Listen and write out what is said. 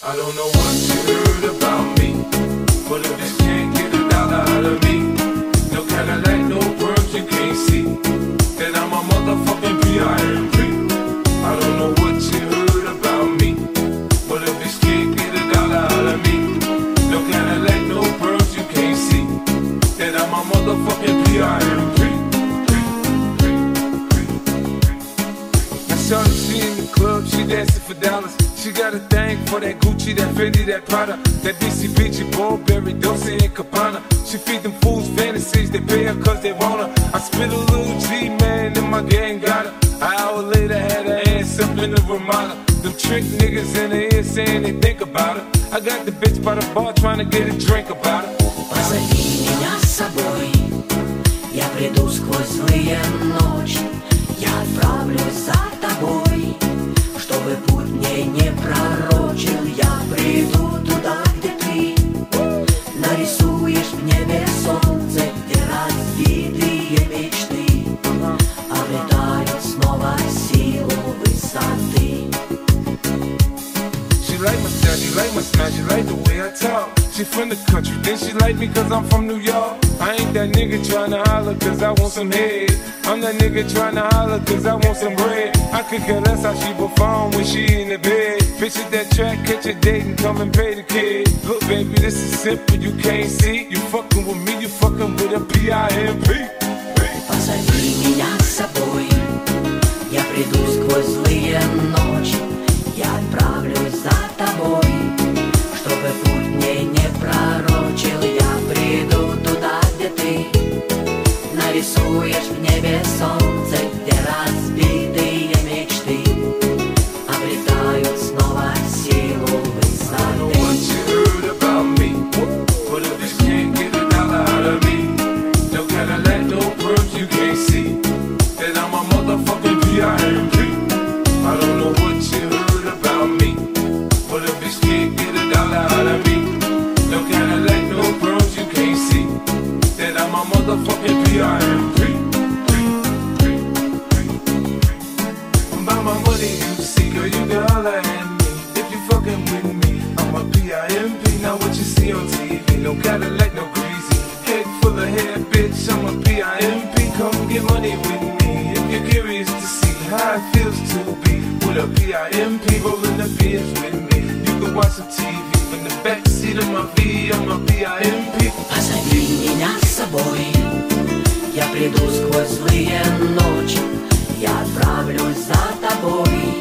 I don't know what you heard about me, but if you can't get a dollar out of me, no Cadillac, no perms, you can't see that I'm a motherfucking PIMP. I don't know what you heard about me, but if you can't get a dollar out of me, no Cadillac, no perms, you can't see that I'm a motherfucking PIMP. I saw she in the club, she dancing for dollars. She got a thing for that Gucci, that Fendi, that Prada, that DC Peachy, Burberry, Dolce & Gabbana. She feed them fools fantasies, they pay her cause they want her. I spit a little G, man, and my gang got her. An hour later, had her ass up in the Ramada. Them trick niggas in the ear saying they think about her. I got the bitch by the bar trying to get a drink about her. Позови меня с собой, я приду сквозь злые ночи. Я отправлюсь за тобой, чтобы путь мне не пророчил. Я приду туда, где ты нарисуешь в небе солнце, где разбитые мечты обретают снова силу высоты. She like my style, she like my smile, she like the way I talk. She from the country, then she like me cause I'm from New York. I ain't that nigga tryna holler cause I want some head. I'm that nigga tryna holler cause I want some bread. I could care less how she perform when she in the bed. Bitch at that track, catch a date and come and pay the kid. Look baby, this is simple, you can't see. You fucking with me, you fucking with a PIMP. Позови меня с собой, я приду сквозь злые ночи. Я отправлюсь за тобой, чтобы путь мне не пророчил. Я приду туда, где ты нарисуешь в небе солнце, где разбитые мечты обретают снова силу высоты. I don't know what you heard about me, but a bitch can't get a dollar out of me. No Cadillac, no perms, you can't see that I'm a motherfucking PIMP. About my money, you see, girl, you can holler at me. If you fucking with me, I'm a PIMP. Now what you see on TV, no Cadillac, no greasy. Head full of hair, bitch, I'm a PIMP. Come get money with me if you're curious to see how it feels to be with a PIMP. Rolling the beers with me, you can watch some TV from the backseat of my V, I'm a PIMP. Позови меня с собой, я приду сквозь злые ночи. Я отправлюсь за тобой,